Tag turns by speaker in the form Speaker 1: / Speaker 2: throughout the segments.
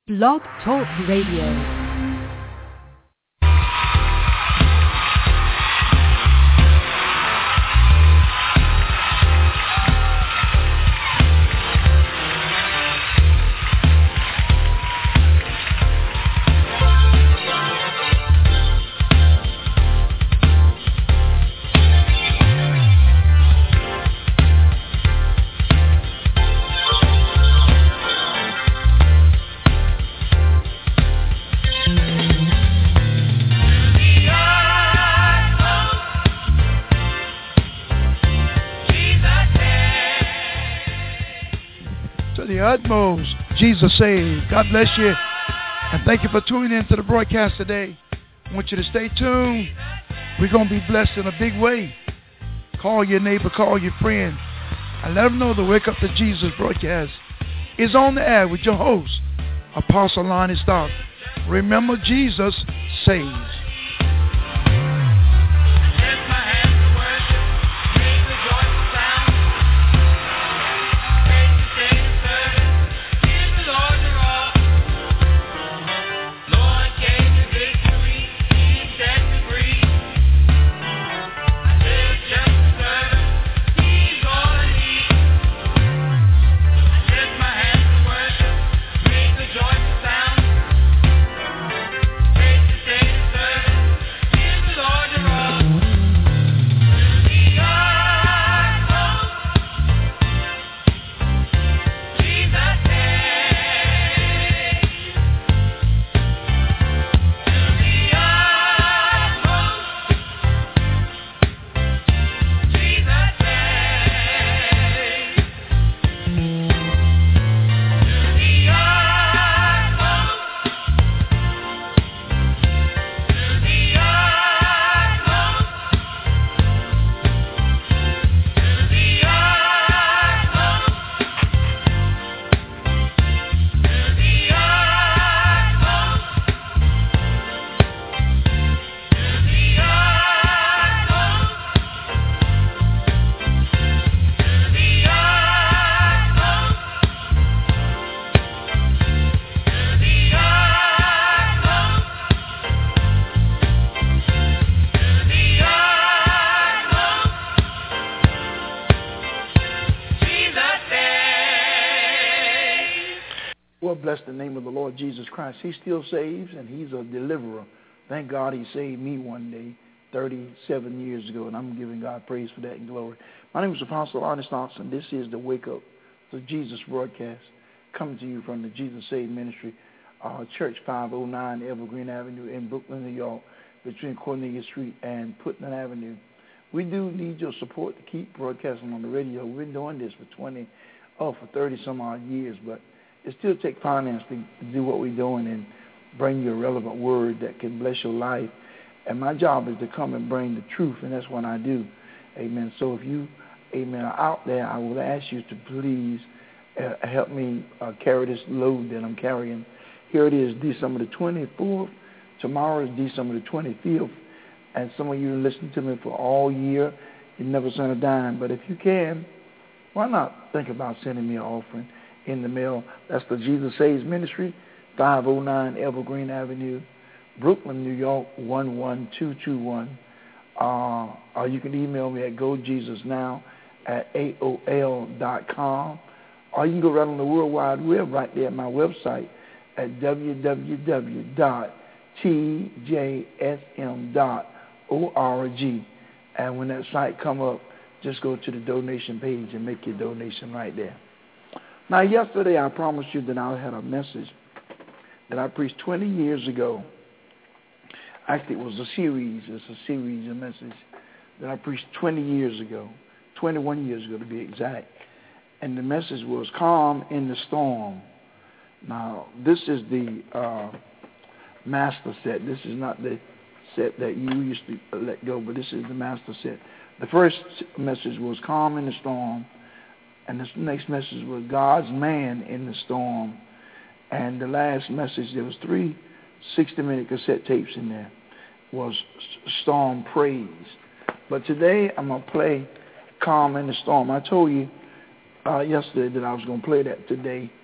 Speaker 1: Blog Talk Radio.
Speaker 2: Utmost, Jesus saved. God bless you, and thank you for tuning in to the broadcast today. I want you to stay tuned. We're going to be blessed in a big way. Call your neighbor, call your friend, and let them know the Wake Up to Jesus broadcast is on the air with your host, Apostle Lonnie Stark. Remember, Jesus saves. Bless the name of the Lord Jesus Christ. He still saves, and he's a deliverer. Thank God he saved me one day 37 years ago, and I'm giving God praise for that and glory. My name is Apostle Lonnie Stark, and this is the Wake Up to Jesus broadcast, coming to you from the Jesus Saved Ministry, Church 509 Evergreen Avenue in Brooklyn, New York, between Cornelia Street and Putnam Avenue. We do need your support to keep broadcasting on the radio. We've been doing this for 30-some-odd years, but it still takes finance to do what we're doing and bring you a relevant word that can bless your life. And my job is to come and bring the truth, and that's what I do. Amen. So if you, amen, are out there, I will ask you to please help me carry this load that I'm carrying. Here it is, December the 24th. Tomorrow is December the 25th. And some of you listen to me for all year. You never sent a dime. But if you can, why not think about sending me an offering in the mail? That's the Jesus Saves Ministry, 509 Evergreen Avenue, Brooklyn, New York, 11221. Or you can email me at gojesusnow@aol.com. Or you can go right on the World Wide Web right there at my website at www.tjsm.org. And when that site come up, just go to the donation page and make your donation right there. Now, yesterday I promised you that I had a message that I preached 20 years ago. Actually, it was a series. It's a series of messages that I preached 20 years ago, 21 years ago to be exact. And the message was Calm in the Storm. Now, this is the master set. This is not the set that you used to let go, but this is the master set. The first message was Calm in the Storm. And this next message was God's Man in the Storm. And the last message, there was 3 60-minute cassette tapes in there, was Storm Praise. But today I'm going to play Calm in the Storm. I told you yesterday that I was going to play that today.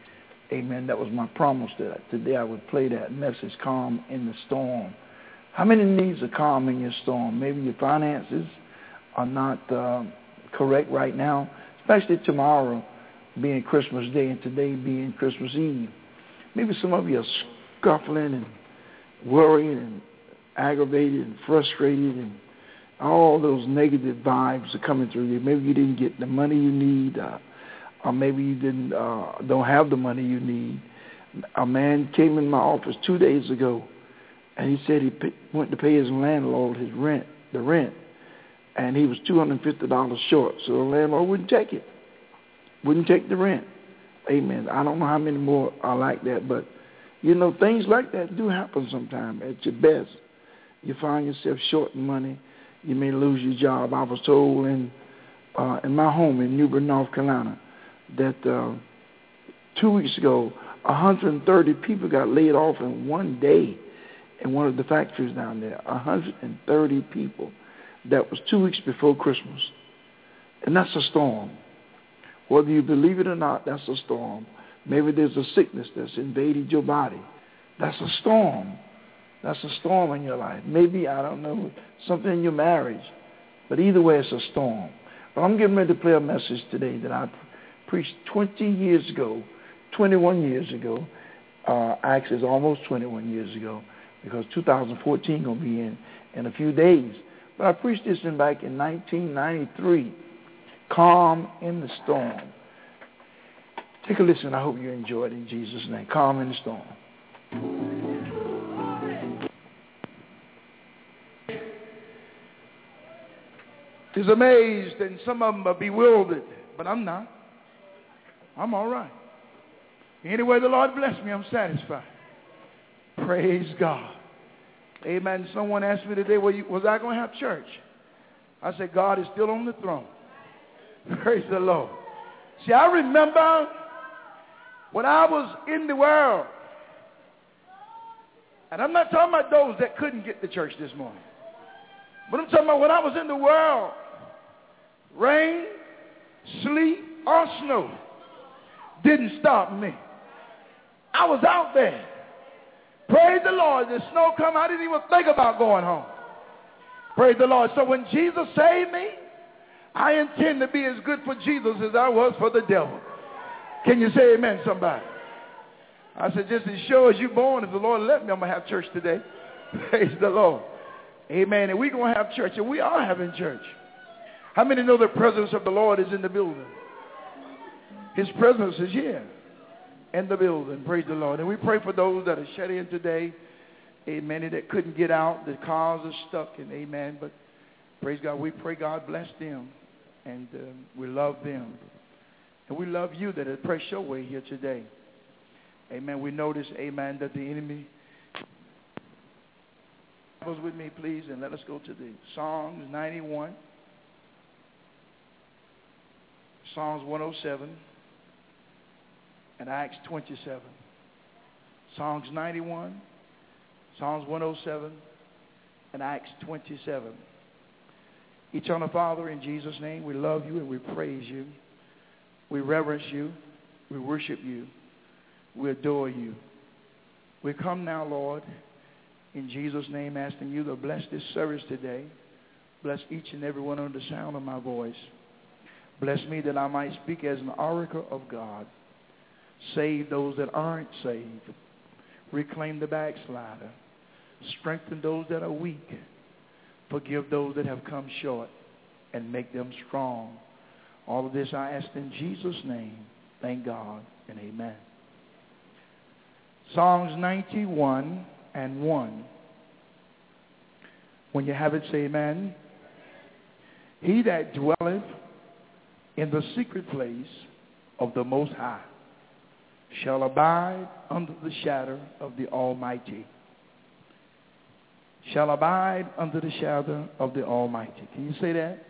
Speaker 2: Amen. That was my promise that today I would play that message, Calm in the Storm. How many needs a calm in your storm? Maybe your finances are not correct right now, especially tomorrow being Christmas Day and today being Christmas Eve. Maybe some of you are scuffling and worried and aggravated and frustrated, and all those negative vibes are coming through you. Maybe you didn't get the money you need, or maybe you don't have the money you need. A man came in my office 2 days ago, and he said he went to pay his landlord the rent, and he was $250 short. So the landlord wouldn't take it, wouldn't take the rent. Amen. I don't know how many more are like that, but things like that do happen sometimes. At your best, you find yourself short in money. You may lose your job. I was told in my home in New Bern, North Carolina, that 2 weeks ago, 130 people got laid off in one day in one of the factories down there. 130 people. That was 2 weeks before Christmas. And that's a storm. Whether you believe it or not, that's a storm. Maybe there's a sickness that's invaded your body. That's a storm. That's a storm in your life. Maybe, I don't know, something in your marriage. But either way, it's a storm. But I'm getting ready to play a message today that I preached 21 years ago. Actually, it's almost 21 years ago, because 2014 going to be in a few days. But I preached this back in 1993, Calm in the Storm. Take a listen. I hope you enjoy it in Jesus' name. Calm in the Storm. Is amazed, and some of them are bewildered, but I'm not. I'm all right. Anyway, the Lord bless me, I'm satisfied. Praise God. Amen. Someone asked me today, was I going to have church? I said, God is still on the throne. Praise the Lord. See, I remember when I was in the world, and I'm not talking about those that couldn't get to church this morning, but I'm talking about when I was in the world, rain, sleet, or snow didn't stop me. I was out there. Praise the Lord. The snow come, I didn't even think about going home. Praise the Lord. So when Jesus saved me, I intend to be as good for Jesus as I was for the devil. Can you say amen, somebody? I said, just as sure as you're born, if the Lord let me, I'm going to have church today. Praise the Lord. Amen. And we're going to have church, and we are having church. How many know the presence of the Lord is in the building? His presence is here in the building. Praise the Lord. And we pray for those that are shut in today. Amen. That couldn't get out. The cars are stuck. And amen. But praise God. We pray God bless them. And we love them. And we love you that have pressed your way here today. Amen. We notice, amen, that the enemy goes with me, please. And let us go to the Psalms 91. Psalms 107. And Acts 27. Psalms 91, Psalms 107, and Acts 27. Eternal Father, in Jesus' name, we love you and we praise you. We reverence you. We worship you. We adore you. We come now, Lord, in Jesus' name, asking you to bless this service today. Bless each and every one under the sound of my voice. Bless me that I might speak as an oracle of God. Save those that aren't saved. Reclaim the backslider. Strengthen those that are weak. Forgive those that have come short. And make them strong. All of this I ask in Jesus' name. Thank God and amen. Psalms 91 and 1. When you have it, say amen. He that dwelleth in the secret place of the Most High shall abide under the shadow of the Almighty. Shall abide under the shadow of the Almighty. Can you say that?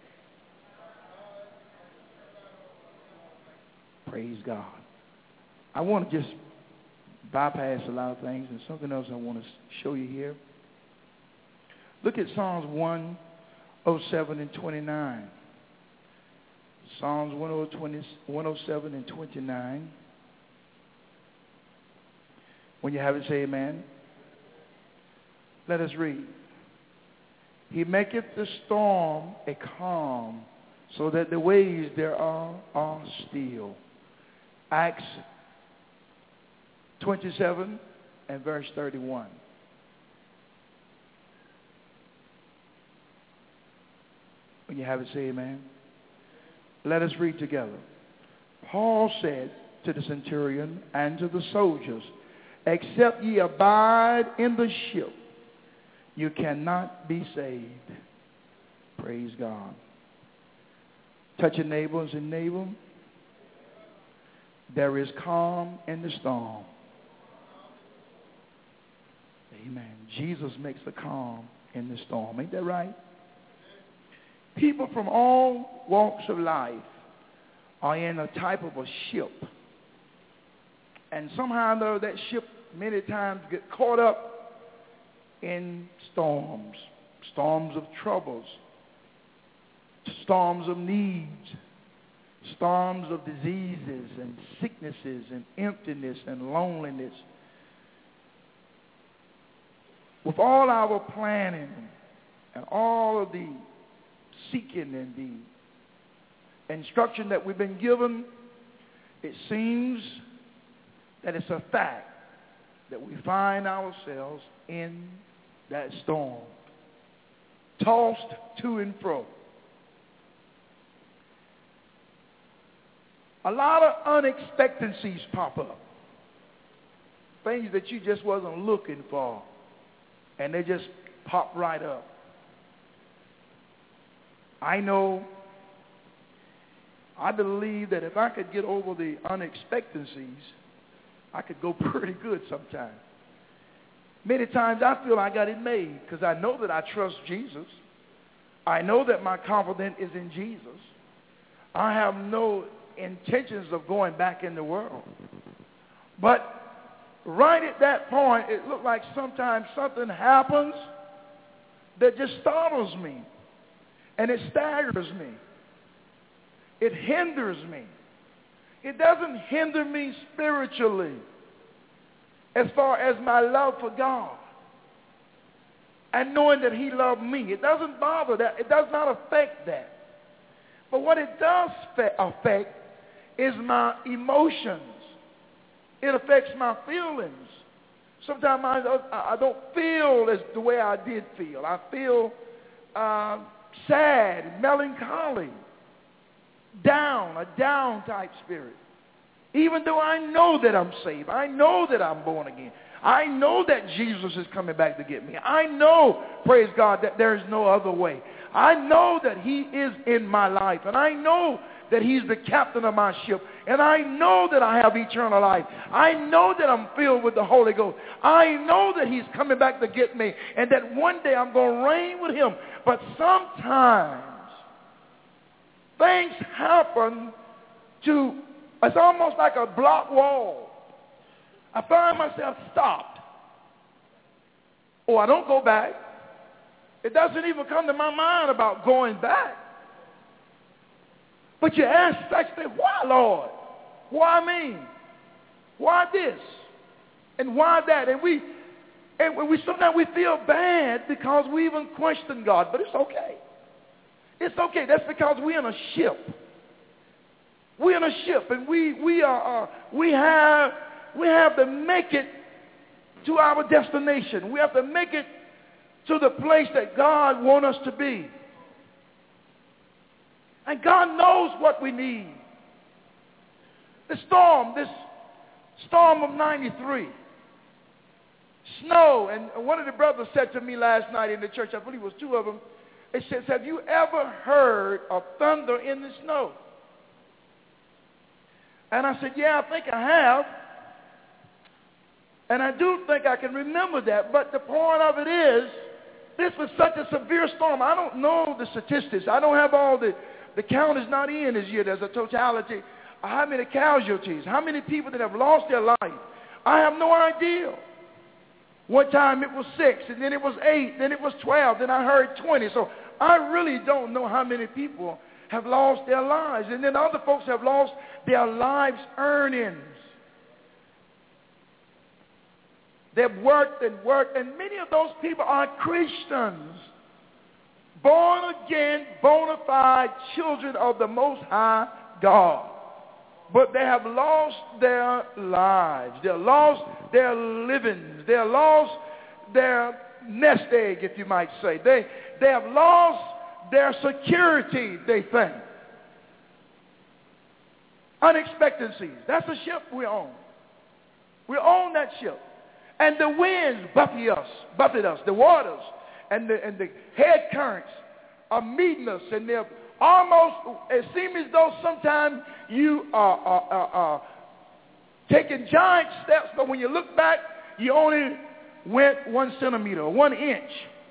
Speaker 2: Praise God. I want to just bypass a lot of things, and something else I want to show you here. Look at Psalms 107 and 29. Psalms 107 and 29.
Speaker 3: When you have it, say amen. Let us read. He maketh the storm a calm, so that the waves thereof are still. Acts 27 and verse 31. When you have it, say amen. Let us read together. Paul said to the centurion and to the soldiers, except ye abide in the ship, you cannot be saved. Praise God. Touch your neighbor and say, neighbor, there is calm in the storm. Amen. Jesus makes the calm in the storm. Ain't that right? People from all walks of life are in a type of a ship. And somehow or other, that ship many times get caught up in storms. Storms of troubles. Storms of needs. Storms of diseases and sicknesses and emptiness and loneliness. With all our planning and all of the seeking and the instruction that we've been given, it seems that it's a fact that we find ourselves in that storm, tossed to and fro. A lot of unexpectancies pop up, things that you just wasn't looking for, and they just pop right up. I believe that if I could get over the unexpectancies, I could go pretty good sometimes. Many times I feel I got it made because I know that I trust Jesus. I know that my confidence is in Jesus. I have no intentions of going back in the world. But right at that point, it looked like sometimes something happens that just startles me. And it staggers me. It hinders me. It doesn't hinder me spiritually as far as my love for God and knowing that He loved me. It doesn't bother that. It does not affect that. But what it does affect is my emotions. It affects my feelings. Sometimes I don't feel as the way I did feel. I feel sad, melancholy, down, a down type spirit. Even though I know that I'm saved, I know that I'm born again. I know that Jesus is coming back to get me. I know, praise God, that there is no other way. I know that He is in my life, and I know that He's the captain of my ship, and I know that I have eternal life. I know that I'm filled with the Holy Ghost. I know that He's coming back to get me, and that one day I'm going to reign with Him. But sometimes things happen to, it's almost like a block wall. I find myself stopped. Or I don't go back. It doesn't even come to my mind about going back. But you ask, I say, why, Lord? Why me? Why this? And why that? And we sometimes we feel bad because we even question God, but it's okay. It's okay. That's because we're in a ship. We're in a ship, and we have to make it to our destination. We have to make it to the place that God wants us to be. And God knows what we need. This storm of 93, snow, and one of the brothers said to me last night in the church, I believe it was two of them, it says, have you ever heard of thunder in the snow? And I said, yeah, I think I have. And I do think I can remember that. But the point of it is, this was such a severe storm. I don't know the statistics. I don't have all the count is not in as yet as a totality. How many casualties? How many people that have lost their life? I have no idea. One time it was 6, and then it was 8, then it was 12, then I heard 20. So I really don't know how many people have lost their lives. And then other folks have lost their lives' earnings. They've worked and worked, and many of those people are Christians, born again, bona fide children of the Most High God. But they have lost their lives. They've lost their livings. They've lost their nest egg, if you might say. They have lost their security, they think. Unexpectancies. That's the ship we own. We own that ship. And the winds buffet us. The waters and the head currents are meeting us, and they're almost, it seems as though sometimes you are taking giant steps, but when you look back, you only went 1 centimeter or 1 inch.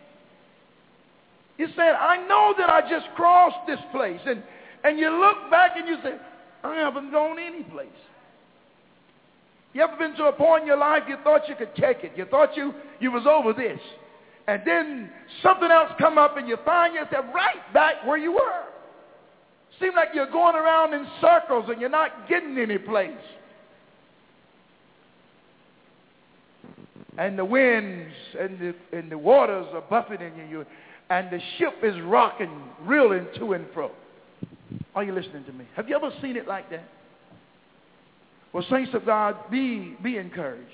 Speaker 3: You said, I know that I just crossed this place. And you look back and you say, I haven't gone any place. You ever been to a point in your life you thought you could take it? You thought you was over this. And then something else come up and you find yourself right back where you were. Seems like you're going around in circles and you're not getting any place. And the winds and the waters are buffeting you, and the ship is rocking, reeling to and fro. Are you listening to me? Have you ever seen it like that? Well, saints of God, be encouraged.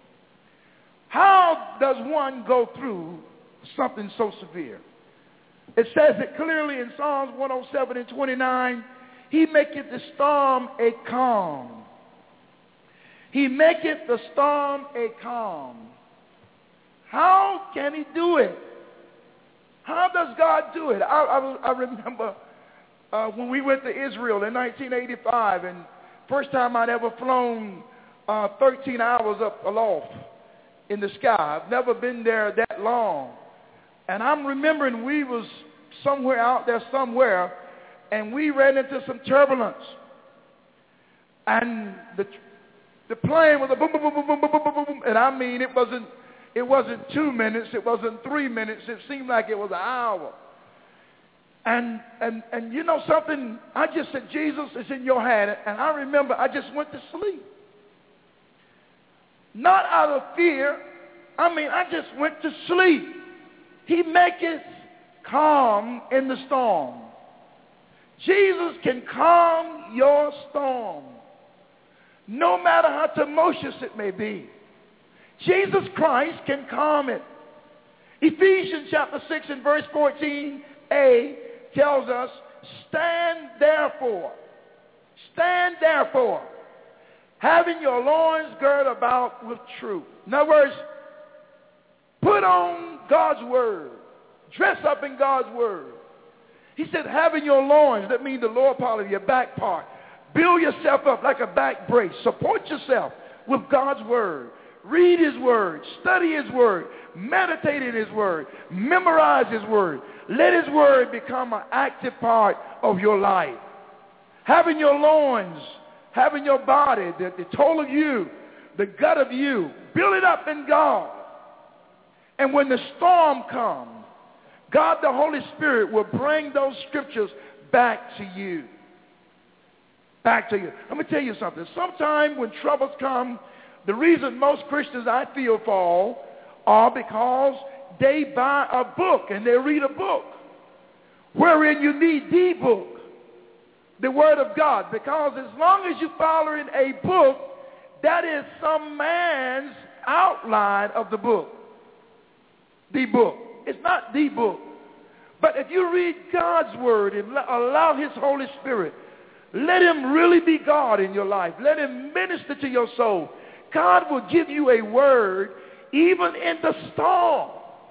Speaker 3: How does one go through something so severe? It says it clearly in Psalms 107 and 29. He maketh the storm a calm. He maketh the storm a calm. How can he do it? How does God do it? I remember when we went to Israel in 1985, and first time I'd ever flown 13 hours up aloft in the sky. I've never been there that long. And I'm remembering we was somewhere out there somewhere, and we ran into some turbulence. And the plane was a boom, boom, boom, boom, boom, boom, boom, boom, boom. And I mean, it wasn't 2 minutes, it wasn't 3 minutes, it seemed like it was an hour. And you know something, I just said, Jesus, it's in your hand. And I remember I just went to sleep. Not out of fear. I just went to sleep. He maketh calm in the storm. Jesus can calm your storm, no matter how tumultuous it may be. Jesus Christ can calm it. Ephesians chapter 6 and verse 14a tells us, stand therefore, having your loins girt about with truth. In other words, put on God's word. Dress up in God's word. He said, having your loins, that means the lower part of your back part. Build yourself up like a back brace. Support yourself with God's word. Read his word. Study his word. Meditate in his word. Memorize his word. Let his word become an active part of your life. Having your loins, having your body, the toe of you, the gut of you, build it up in God. And when the storm comes, God the Holy Spirit will bring those scriptures back to you. Back to you. Let me tell you something. Sometimes when troubles come, the reason most Christians I feel fall are because they buy a book and they read a book wherein you need the book, the Word of God. Because as long as you're following a book, that is some man's outline of the book. The book. It's not the book. But if you read God's Word and allow His Holy Spirit, let Him really be God in your life. Let Him minister to your soul. God will give you a word even in the storm.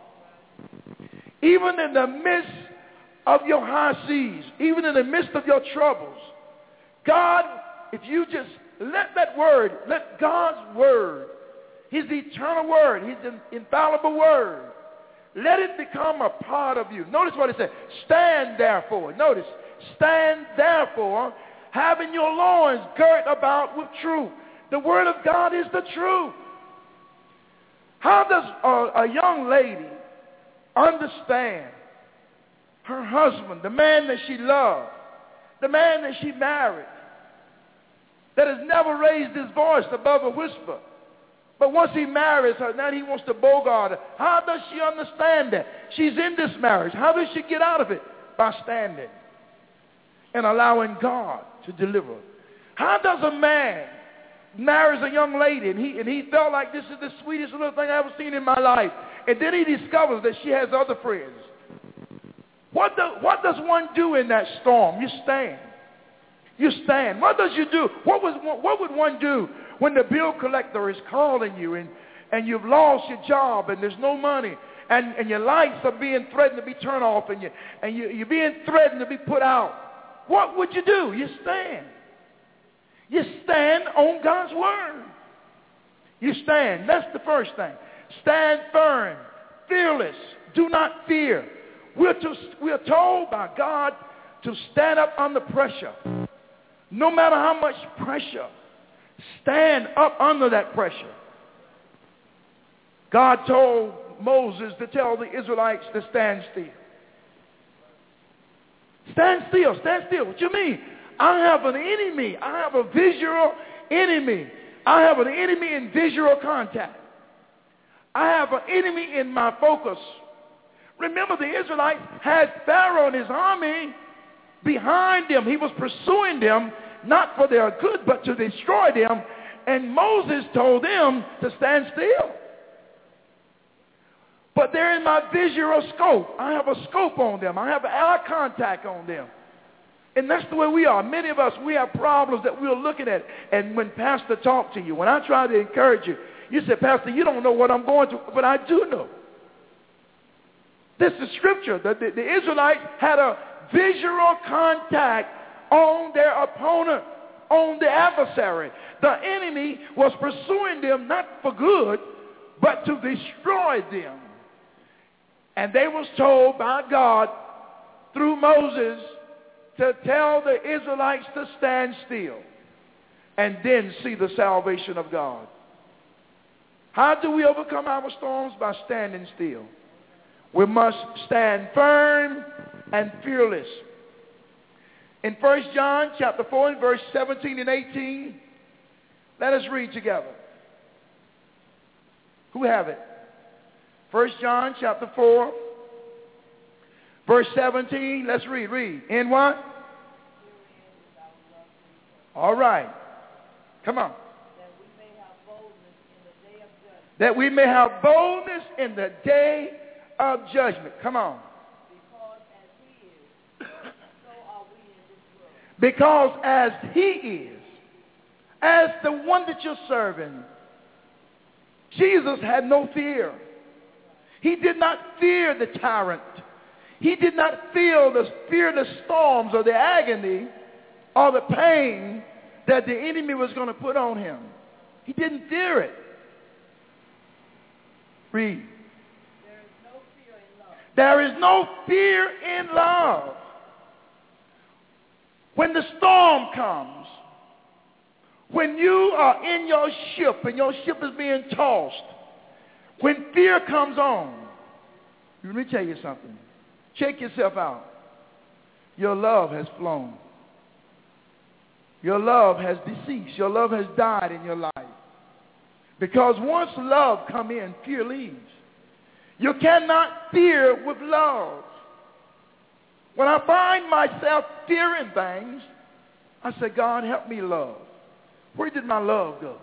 Speaker 3: Even in the midst of your high seas. Even in the midst of your troubles. God, if you just let that word, let God's word, His eternal word, His infallible word, let it become a part of you. Notice what it says. Stand therefore. Notice. Stand therefore, having your loins girt about with truth. The word of God is the truth. How does a young lady understand her husband, the man that she loved, the man that she married, that has never raised his voice above a whisper, But once he marries her, now he wants to bogart her. How does she understand that? She's in this marriage. How does she get out of it? By standing and allowing God to deliver. How does a man marries a young lady and he felt like this is the sweetest little thing I've ever seen in my life, and then he discovers that she has other friends? What does one do in that storm? You stand. You stand. What does you do? What would one do when the bill collector is calling you and you've lost your job and there's no money and your lights are being threatened to be turned off and you're being threatened to be put out? What would you do? You stand. You stand on God's word. You stand. That's the first thing. Stand firm, fearless. Do not fear. We're told by God to stand up under pressure. No matter how much pressure, stand up under that pressure. God told Moses to tell the Israelites to stand still. Stand still, stand still. What you mean? I have an enemy. I have a visual enemy. I have an enemy in visual contact. I have an enemy in my focus. Remember, the Israelites had Pharaoh and his army behind them. He was pursuing them, not for their good, but to destroy them. And Moses told them to stand still. But they're in my visual scope. I have a scope on them. I have eye contact on them. And that's the way we are. Many of us, we have problems that we're looking at. And when Pastor talks to you, when I try to encourage you, you say, Pastor, you don't know what I'm going through. But I do know. This is scripture. The Israelites had a visual contact on their opponent, on the adversary. The enemy was pursuing them not for good, but to destroy them. And they was told by God through Moses to tell the Israelites to stand still and then see the salvation of God. How do we overcome our storms? By standing still. We must stand firm and fearless. In 1 John chapter 4 and verse 17 and 18, let us read together. Who have it? 1 John chapter 4, verse 17. Let's read. Read. In what? All right. Come on. That we may have boldness in the day of judgment. Come on. Because as he is, as the one that you're serving, Jesus had no fear. He did not fear the tyrant. He did not fear the storms or the agony or the pain that the enemy was going to put on him. He didn't fear it. Read. There is no fear in love. When the storm comes, when you are in your ship and your ship is being tossed, when fear comes on, let me tell you something. Check yourself out. Your love has flown. Your love has deceased. Your love has died in your life. Because once love comes in, fear leaves. You cannot fear with love. When I find myself fearing things, I say, God, help me love. Where did my love go?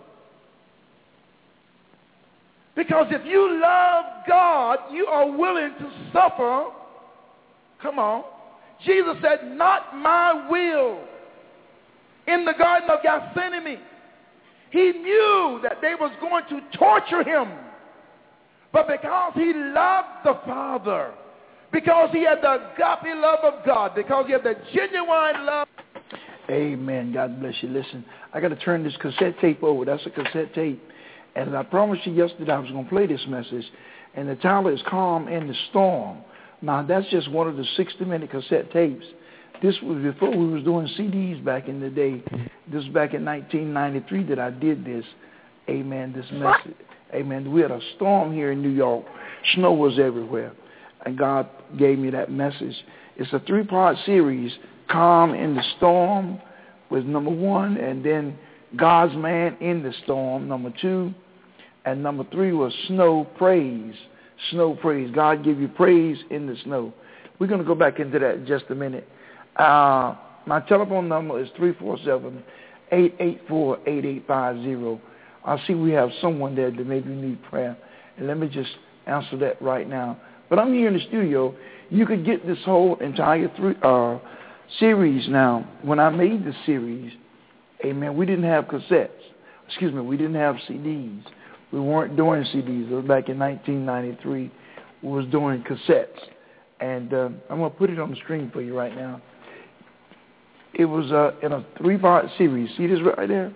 Speaker 3: Because if you love God, you are willing to suffer. Come on. Jesus said, not my will. In the Garden of Gethsemane, he knew that they was going to torture him. But because he loved the Father, because he had the agape love of God, because he had the genuine love.
Speaker 2: Amen. God bless you. Listen, I got to turn this cassette tape over. That's a cassette tape. And I promised you yesterday I was going to play this message. And the title is Calm in the Storm. Now, that's just one of the 60-minute cassette tapes. This was before we was doing CDs back in the day. This was back in 1993 that I did this. Amen. This message. Amen. We had a storm here in New York. Snow was everywhere. And God gave me that message. It's a 3-part series. Calm in the Storm was number 1. And then God's Man in the Storm, number 2. And number 3 was snow praise. Snow praise. God give you praise in the snow. We're going to go back into that in just a minute. My telephone number is 347-884-8850. I see we have someone there that maybe need prayer. And let me just answer that right now. But I'm here in the studio. You could get this whole entire series now. When I made the series, amen, we didn't have cassettes. Excuse me, we didn't have CDs. We weren't doing CDs. It was back in 1993. We was doing cassettes. And I'm going to put it on the screen for you right now. It was in a 3-part series. See this right there?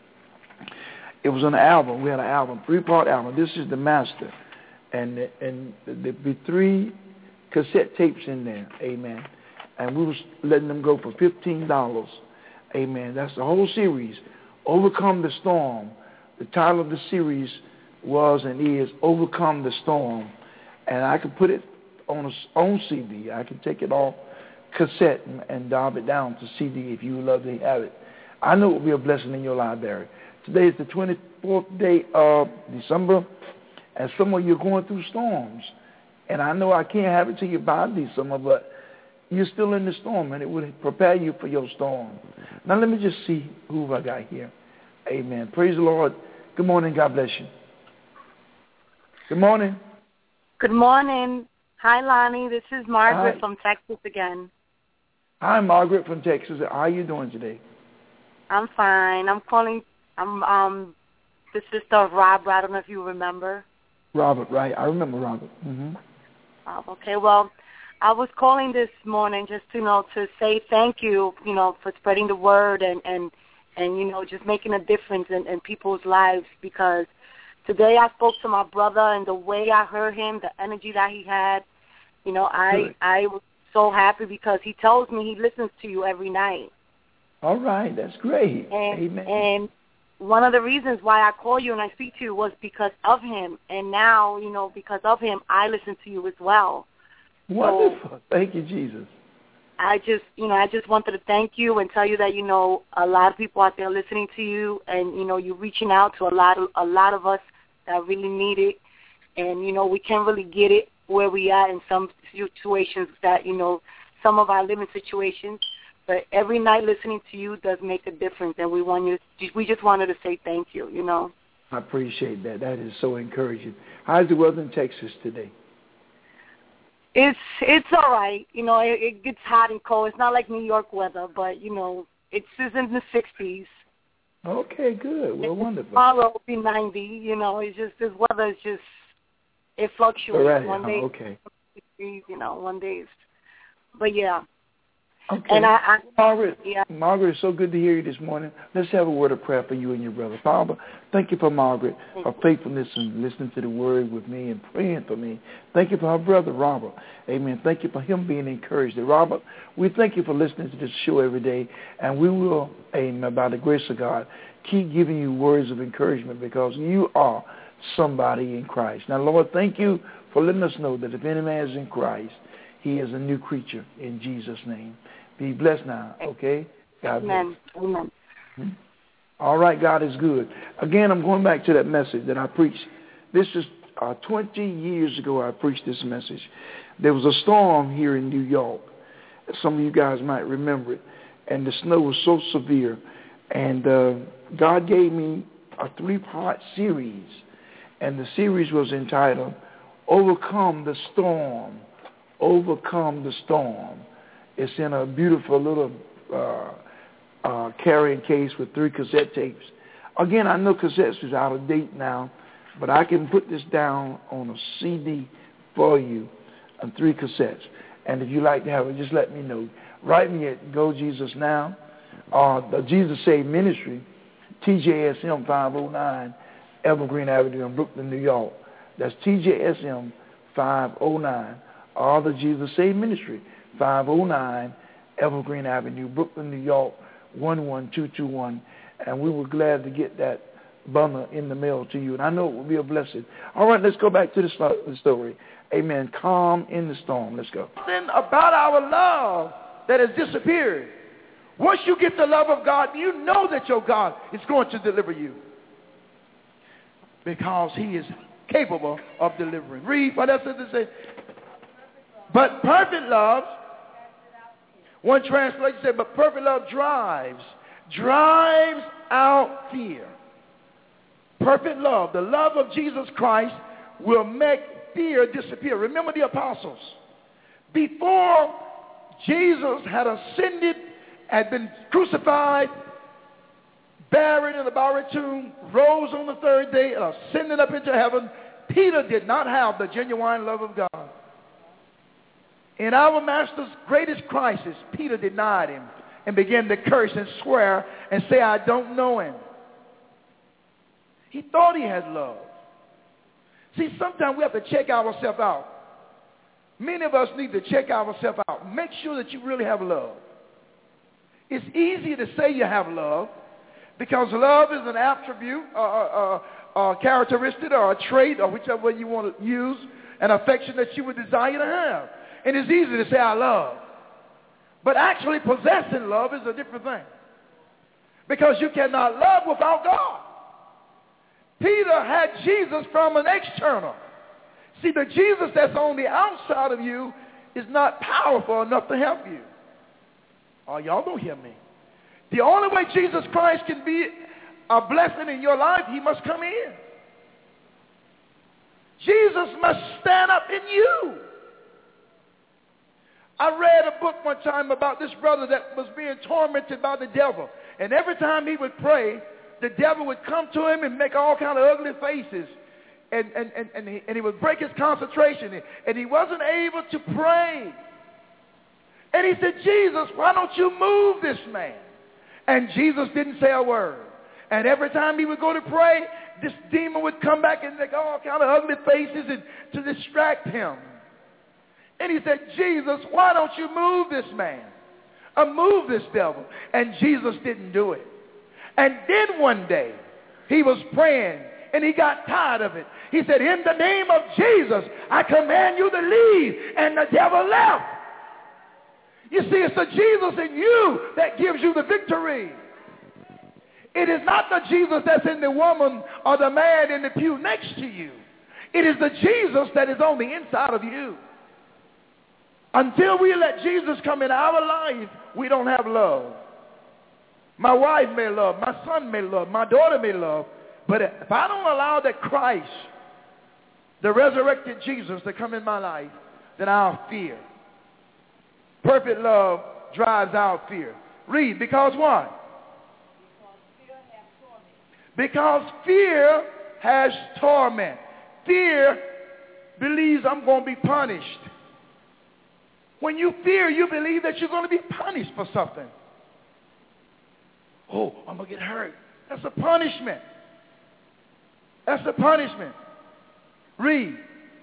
Speaker 2: It was an album. We had an album, 3-part album. This is the master. And there'd be 3 cassette tapes in there. Amen. And we was letting them go for $15. Amen. That's the whole series. Overcome the Storm. The title of the series was and is Overcome the Storm. And I could put it on CD. I could take it off cassette and dial it down to CD if you would love to have it. I know it will be a blessing in your library. Today is the 24th day of December, and some of you are going through storms. And I know I can't have it till you by December, but you're still in the storm, and it will prepare you for your storm. Now let me just see who I got here. Amen. Praise the Lord. Good morning. God bless you. Good morning.
Speaker 4: Good morning. Hi, Lonnie. This is Margaret
Speaker 2: Hi.
Speaker 4: from Texas again.
Speaker 2: Hi, Margaret from Texas. How are you doing today?
Speaker 4: I'm fine. I'm calling. I'm the sister of Robert. I don't know if you remember.
Speaker 2: Robert, right? I remember Robert. Mm-hmm.
Speaker 4: Okay. Well, I was calling this morning just to say thank you, for spreading the word and just making a difference in people's lives, because today I spoke to my brother, and the way I heard him, the energy that he had, I was so happy, because he tells me he listens to you every night.
Speaker 2: All right, that's great. Amen.
Speaker 4: And one of the reasons why I call you and I speak to you was because of him. And now, because of him, I listen to you as well.
Speaker 2: Wonderful.
Speaker 4: So,
Speaker 2: thank you, Jesus.
Speaker 4: I just wanted to thank you and tell you that, a lot of people out there listening to you, and, you're reaching out to a lot of us that really need it. And, we can't really get it where we are in some situations that, some of our living situations. But every night listening to you does make a difference, and we just wanted to say thank you,
Speaker 2: I appreciate that. That is so encouraging. How's the weather in Texas today?
Speaker 4: It's all right. It gets hot and cold. It's not like New York weather, but, it's in the 60s.
Speaker 2: Okay, good. Well, wonderful.
Speaker 4: Tomorrow will be 90. It's just, this weather is just, it fluctuates.
Speaker 2: Alright.
Speaker 4: One day,
Speaker 2: okay.
Speaker 4: One day it's, but yeah.
Speaker 2: Okay.
Speaker 4: And
Speaker 2: Margaret,
Speaker 4: yeah.
Speaker 2: Margaret, it's so good to hear you this morning. Let's have a word of prayer for you and your brother. Father, thank you for Margaret, her faithfulness and listening to the word with me and praying for me. Thank you for her brother, Robert. Amen. Thank you for him being encouraged. And Robert, we thank you for listening to this show every day, and we will, amen, by the grace of God, keep giving you words of encouragement, because you are somebody in Christ. Now, Lord, thank you for letting us know that if any man is in Christ, he is a new creature in Jesus' name. Be blessed now, okay? God bless.
Speaker 4: Amen.
Speaker 2: Hmm? All right, God is good. Again, I'm going back to that message that I preached. This is 20 years ago I preached this message. There was a storm here in New York. Some of you guys might remember it. And the snow was so severe. And God gave me a 3-part series. And the series was entitled, Overcome the Storm. Overcome the Storm. It's in a beautiful little carrying case with 3 cassette tapes. Again, I know cassettes is out of date now, but I can put this down on a CD for you on 3 cassettes. And if you like to have it, just let me know. Write me at Go Jesus Now, the Jesus Save Ministry, TJSM 509 Evergreen Avenue in Brooklyn, New York. That's TJSM 509, or the Jesus Save Ministry, 509 Evergreen Avenue, Brooklyn, New York, 11221. And we were glad to get that bundle in the mail to you. And I know it will be a blessing. All right, let's go back to the story. Amen. Calm in the storm. Let's go.
Speaker 3: Something about our love that has disappeared. Once you get the love of God, you know that your God is going to deliver you. because he is capable of delivering. Read what else does it say? But perfect love, one translation said, but perfect love drives out fear. Perfect love, the love of Jesus Christ, will make fear disappear. Remember the apostles. Before Jesus had ascended, had been crucified, buried in the borrowed tomb, rose on the third day, and ascended up into heaven, Peter did not have the genuine love of God. In our Master's greatest crisis, Peter denied him and began to curse and swear and say, I don't know him. He thought he had love. See, sometimes we have to check ourselves out. Many of us need to check ourselves out. Make sure that you really have love. It's easy to say you have love because love is an attribute, a characteristic, or a trait, or whichever way you want to use, an affection that you would desire to have. And it's easy to say, I love. But actually possessing love is a different thing. Because you cannot love without God. Peter had Jesus from an external. See, the Jesus that's on the outside of you is not powerful enough to help you. Oh, y'all don't hear me. The only way Jesus Christ can be a blessing in your life, he must come in. Jesus must stand up in you. I read a book one time about this brother that was being tormented by the devil. And every time he would pray, the devil would come to him and make all kind of ugly faces. And he would break his concentration. And he wasn't able to pray. And he said, Jesus, why don't you move this man? And Jesus didn't say a word. And every time he would go to pray, this demon would come back and make all kind of ugly faces and to distract him. And he said, Jesus, why don't you move this man? Or move this devil? And Jesus didn't do it. And then one day, he was praying, and he got tired of it. He said, in the name of Jesus, I command you to leave. And the devil left. You see, it's the Jesus in you that gives you the victory. It is not the Jesus that's in the woman or the man in the pew next to you. It is the Jesus that is on the inside of you. Until we let Jesus come in our life, we don't have love. My wife may love, my son may love, my daughter may love, but if I don't allow that Christ, the resurrected Jesus, to come in my life, then I'll fear. Perfect love drives out fear. Read, because what? Because fear has torment. Fear believes I'm going to be punished. When you fear, you believe that you're going to be punished for something. Oh, I'm going to get hurt. That's a punishment. That's a punishment. Read.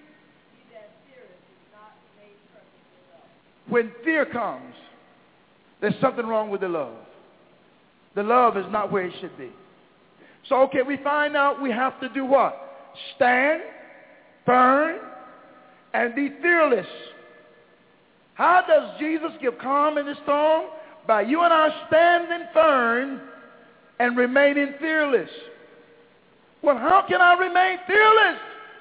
Speaker 3: When fear comes, there's something wrong with the love. The love is not where it should be. So, okay, we find out we have to do what? Stand firm and be fearless. How does Jesus give calm in the storm? By you and I standing firm and remaining fearless. Well, how can I remain fearless?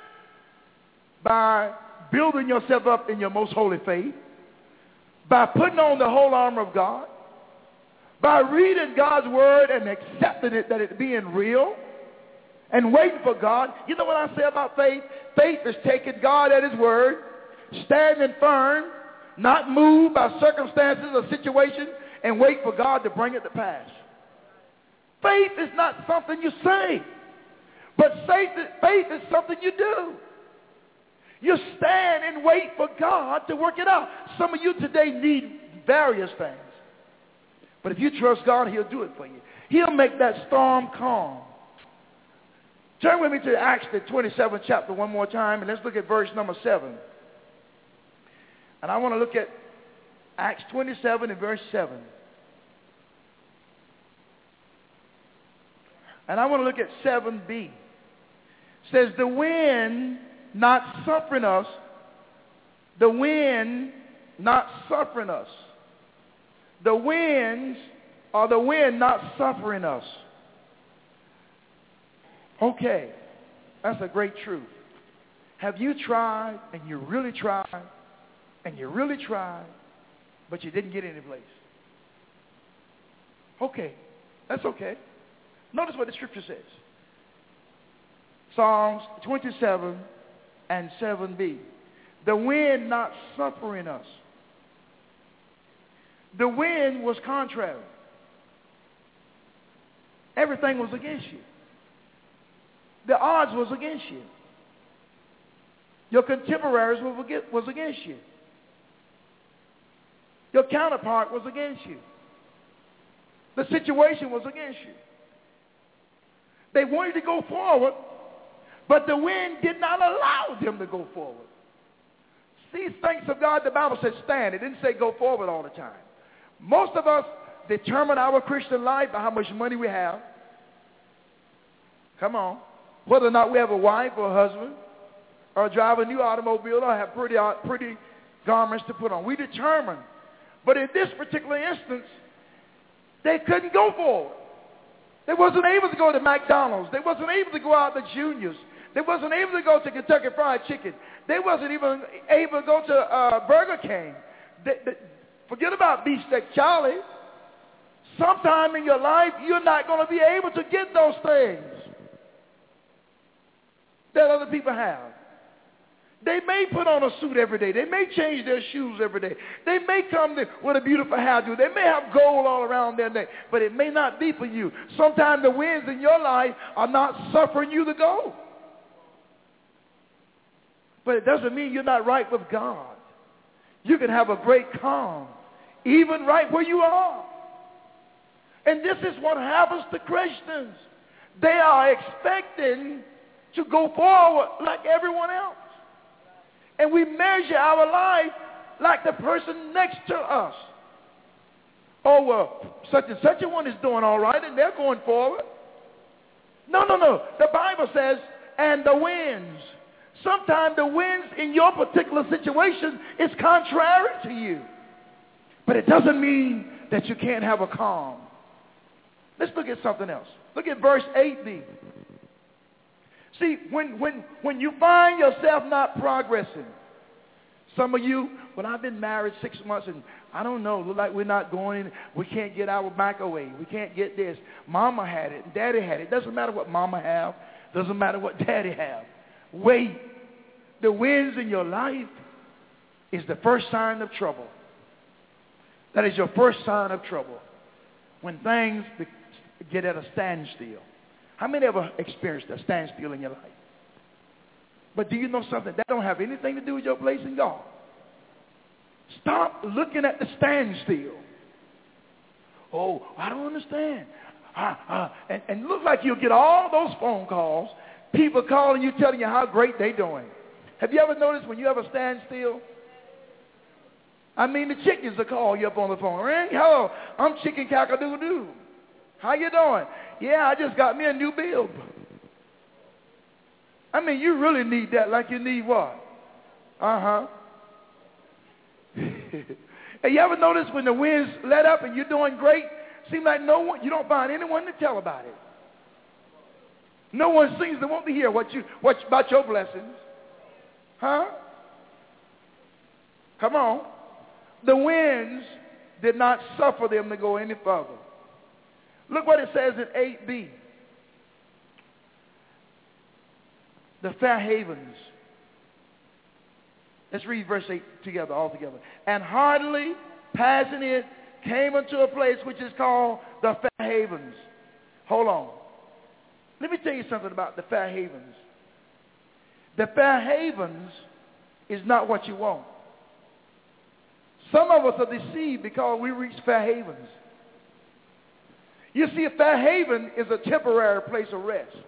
Speaker 3: By building yourself up in your most holy faith. By putting on the whole armor of God. By reading God's word and accepting it, that it being real. And waiting for God. You know what I say about faith? Faith is taking God at his word. Standing firm. Not moved by circumstances or situations, and wait for God to bring it to pass. Faith is not something you say, but faith is something you do. You stand and wait for God to work it out. Some of you today need various things. But if you trust God, he'll do it for you. He'll make that storm calm. Turn with me to Acts, the 27th chapter one more time, and let's look at verse number 7. And I want to look at Acts 27 and verse 7. And I want to look at 7b. It says, the wind not suffering us, the wind not suffering us. The winds are the wind not suffering us. Okay. That's a great truth. Have you tried and you really tried and you really tried, but you didn't get any place? Okay, that's okay. Notice what the scripture says. Psalms 27 and 7b. The wind not suffering us. The wind was contrary. Everything was against you. The odds was against you. Your contemporaries was against you. Your counterpart was against you. The situation was against you. They wanted to go forward, but the wind did not allow them to go forward. See, thanks of God, the Bible says stand. It didn't say go forward all the time. Most of us determine our Christian life by how much money we have. Come on. Whether or not we have a wife or a husband, or drive a new automobile, or have pretty garments to put on. We determine. But in this particular instance, they couldn't go forward. They wasn't able to go to McDonald's. They wasn't able to go out to Junior's. They wasn't able to go to Kentucky Fried Chicken. They wasn't even able to go to Burger King. Forget about Beefsteak Charlie. Sometime in your life, you're not going to be able to get those things that other people have. They may put on a suit every day. They may change their shoes every day. They may come with a beautiful hairdo. They may have gold all around their neck, but it may not be for you. Sometimes the winds in your life are not suffering you to go. But it doesn't mean you're not right with God. You can have a great calm, even right where you are. And this is what happens to Christians. They are expecting to go forward like everyone else. And we measure our life like the person next to us. Oh, well, such and such a one is doing all right and they're going forward. No. The Bible says, and the winds. Sometimes the winds in your particular situation is contrary to you. But it doesn't mean that you can't have a calm. Let's look at something else. Look at verse 8b. See, when you find yourself not progressing, some of you, well, I've been married 6 months and I don't know, look like we're not going, we can't get our microwave, we can't get this. Mama had it, daddy had it. Doesn't matter what mama have, doesn't matter what daddy have. Wait, the winds in your life is the first sign of trouble. That is your first sign of trouble. When things get at a standstill. How many ever experienced a standstill in your life? But do you know something? That don't have anything to do with your place in God. Stop looking at the standstill. Oh, I don't understand. And look like you'll get all those phone calls, people calling you, telling you how great they're doing. Have you ever noticed when you have a standstill? I mean, the chickens will call you up on the phone. Ring, hello, I'm Chicken Cock-a-doodle-doo. How you doing? Yeah, I just got me a new bulb. I mean, you really need that like you need what? Uh-huh. And you ever notice when the winds let up and you're doing great, seems like no one, you don't find anyone to tell about it. No one seems to want to hear what about your blessings. Huh? Come on. The winds did not suffer them to go any further. Look what it says in 8b. The Fair Havens. Let's read verse 8 together, all together. And hardly passing it, came unto a place which is called the Fair Havens. Hold on. Let me tell you something about the Fair Havens. The Fair Havens is not what you want. Some of us are deceived because we reach Fair Havens. You see, a Fair Haven is a temporary place of rest.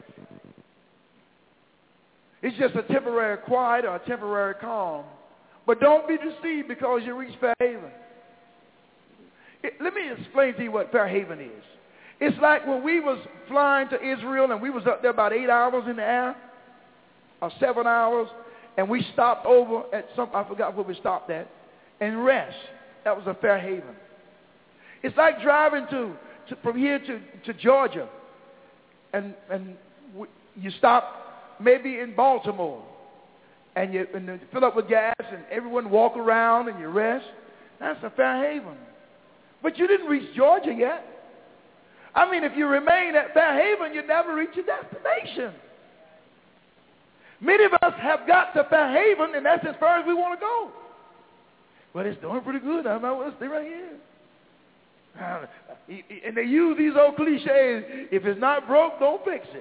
Speaker 3: It's just a temporary quiet or a temporary calm. But don't be deceived because you reach Fair Haven. Let me explain to you what Fair Haven is. It's like when we was flying to Israel and we was up there about 8 hours in the air, or 7 hours, and we stopped over at I forgot where we stopped at, and rest. That was a Fair Haven. It's like driving from here to Georgia, and you stop maybe in Baltimore, and you fill up with gas, and everyone walk around and you rest. That's a Fairhaven. But you didn't reach Georgia yet. I mean, if you remain at Fairhaven, you never reach your destination. Many of us have got to Fairhaven, and that's as far as we want to go. But it's doing pretty good. I might want to stay right here. And they use these old cliches. If it's not broke, don't fix it.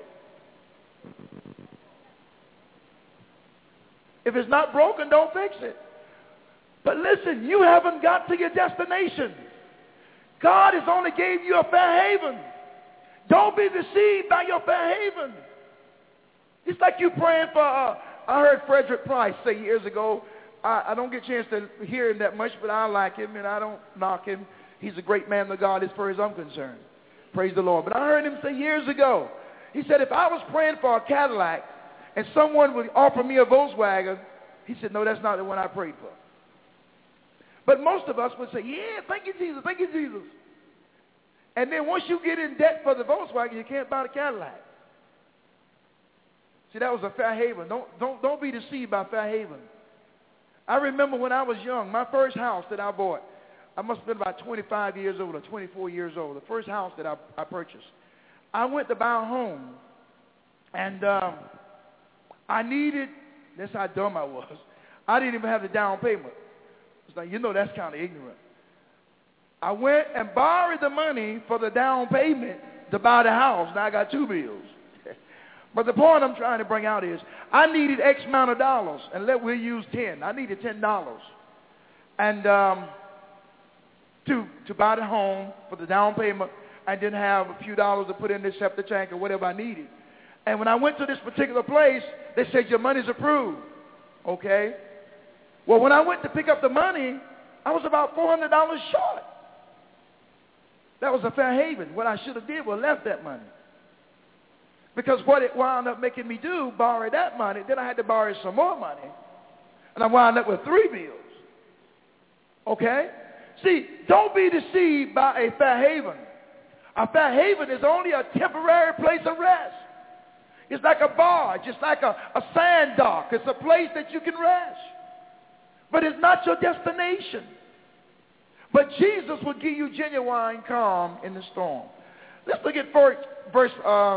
Speaker 3: If it's not broken, don't fix it. But listen, you haven't got to your destination. God has only gave you a Fairhaven. Don't be deceived by your Fairhaven. It's like you praying for, I heard Frederick Price say years ago, I don't get a chance to hear him that much, but I like him and I don't knock him. He's a great man of God as far as I'm concerned. Praise the Lord. But I heard him say years ago, he said, if I was praying for a Cadillac and someone would offer me a Volkswagen, he said, no, that's not the one I prayed for. But most of us would say, yeah, thank you, Jesus, thank you, Jesus. And then once you get in debt for the Volkswagen, you can't buy the Cadillac. See, that was a Fairhaven. Don't be deceived by Fairhaven. I remember when I was young, my first house that I bought, I must have been about 25 years old or 24 years old, the first house that I purchased. I went to buy a home, and I needed, that's how dumb I was, I didn't even have the down payment. It's like, you know, that's kind of ignorant. I went and borrowed the money for the down payment to buy the house. Now I got two bills. But the point I'm trying to bring out is I needed X amount of dollars, and we'll use 10. I needed $10. And to buy the home for the down payment, I didn't have a few dollars to put in the septic tank or whatever I needed. And when I went to this particular place, they said, your money's approved. Okay. Well, when I went to pick up the money, I was about $400 short. That was a Fairhaven. What I should have did was left that money. Because what it wound up making me do, borrow that money, then I had to borrow some more money. And I wound up with 3 bills. Okay? See, don't be deceived by a Fairhaven. A Fairhaven is only a temporary place of rest. It's like a barge. It's like a sand dock. It's a place that you can rest. But it's not your destination. But Jesus will give you genuine calm in the storm. Let's look at verse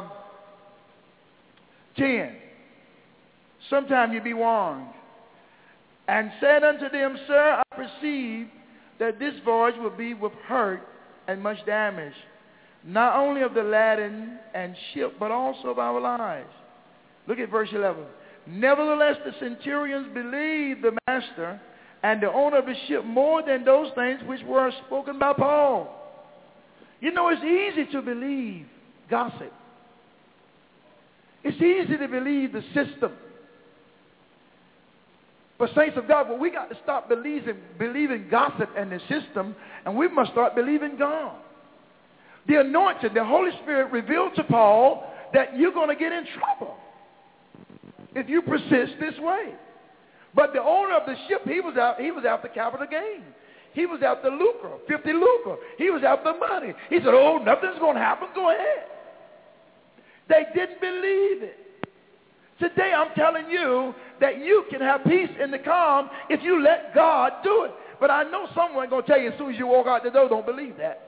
Speaker 3: 10. Sometime you be warned. And said unto them, Sir, I perceive that this voyage will be with hurt and much damage, not only of the laden and ship, but also of our lives. Look at verse 11. Nevertheless, the centurions believed the master and the owner of the ship more than those things which were spoken by Paul. You know, it's easy to believe gossip. It's easy to believe the system. But saints of God, well, we got to stop believing gossip and the system, and we must start believing God. The anointed, the Holy Spirit revealed to Paul that you're going to get in trouble if you persist this way. But the owner of the ship, he was after capital gain. He was after lucre, 50 lucre. He was after money. He said, oh, nothing's going to happen. Go ahead. They didn't believe it. Today I'm telling you that you can have peace in the calm if you let God do it. But I know someone going to tell you as soon as you walk out the door, don't believe that.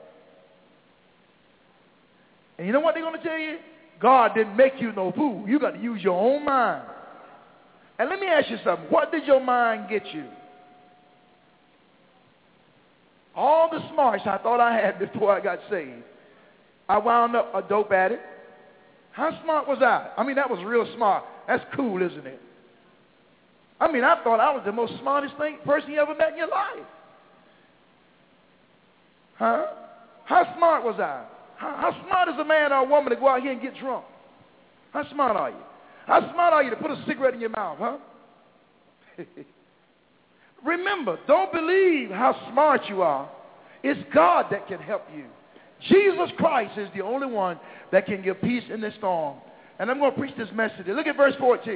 Speaker 3: And you know what they're going to tell you? God didn't make you no fool. You got to use your own mind. And let me ask you something. What did your mind get you? All the smarts I thought I had before I got saved, I wound up a dope addict. How smart was I? I mean, that was real smart. That's cool, isn't it? I mean, I thought I was the most smartest person you ever met in your life. Huh? How smart was I? How smart is a man or a woman to go out here and get drunk? How smart are you? How smart are you to put a cigarette in your mouth, huh? Remember, don't believe how smart you are. It's God that can help you. Jesus Christ is the only one that can give peace in the storm. And I'm going to preach this message. Look at verse 14.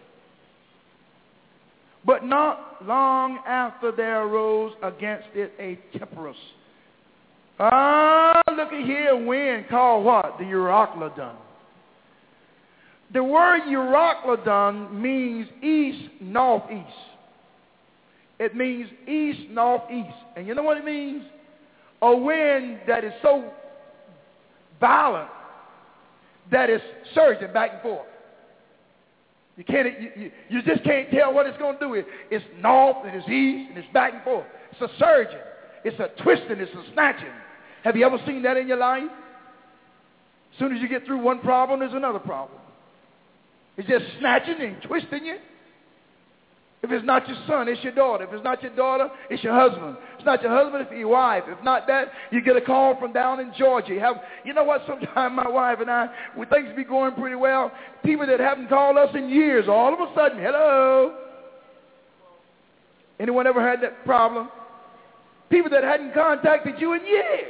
Speaker 3: But not long after there arose against it a tempestuous. Look at here, a wind called what? The Euroclydon. The word Euroclydon means east, northeast. It means east, northeast. And you know what it means? A wind that is so violent that it's surging back and forth. You just can't tell what it's going to do. It's north and it's east and it's back and forth. It's a surging. It's a twisting. It's a snatching. Have you ever seen that in your life? As soon as you get through one problem, there's another problem. It's just snatching and twisting you. If it's not your son, it's your daughter. If it's not your daughter, it's your husband. If it's not your husband, it's your wife. If not that, you get a call from down in Georgia. You know what? Sometimes my wife and I, when things be going pretty well, people that haven't called us in years, all of a sudden, hello. Anyone ever had that problem? People that hadn't contacted you in years.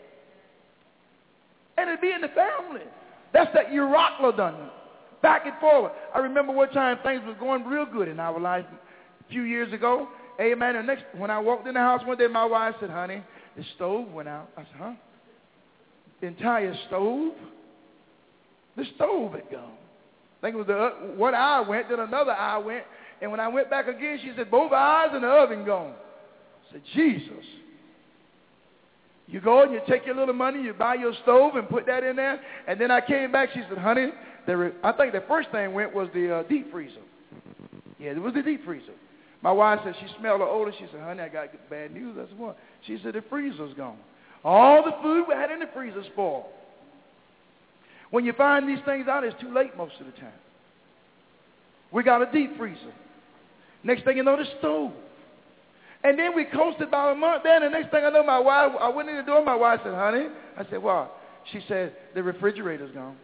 Speaker 3: And it'd be in the family. That's that Euroclydon. Back and forward. I remember one time things was going real good in our life a few years ago. Amen. And when I walked in the house one day, my wife said, honey, the stove went out. I said, huh? The entire stove? The stove had gone. I think it was one eye went, then another eye went. And when I went back again, she said, both eyes and the oven gone. I said, Jesus. You go and you take your little money, you buy your stove and put that in there. And then I came back, she said, honey, I think the first thing went was the deep freezer. Yeah, it was the deep freezer. My wife said she smelled the odor. She said, honey, I got bad news. I said, what? She said, the freezer's gone. All the food we had in the freezer spoiled. When you find these things out, it's too late most of the time. We got a deep freezer. Next thing you know, the stove. And then we coasted about a month there, and the next thing I know, my wife, I went in the door, my wife said, honey. I said, what? She said, the refrigerator's gone.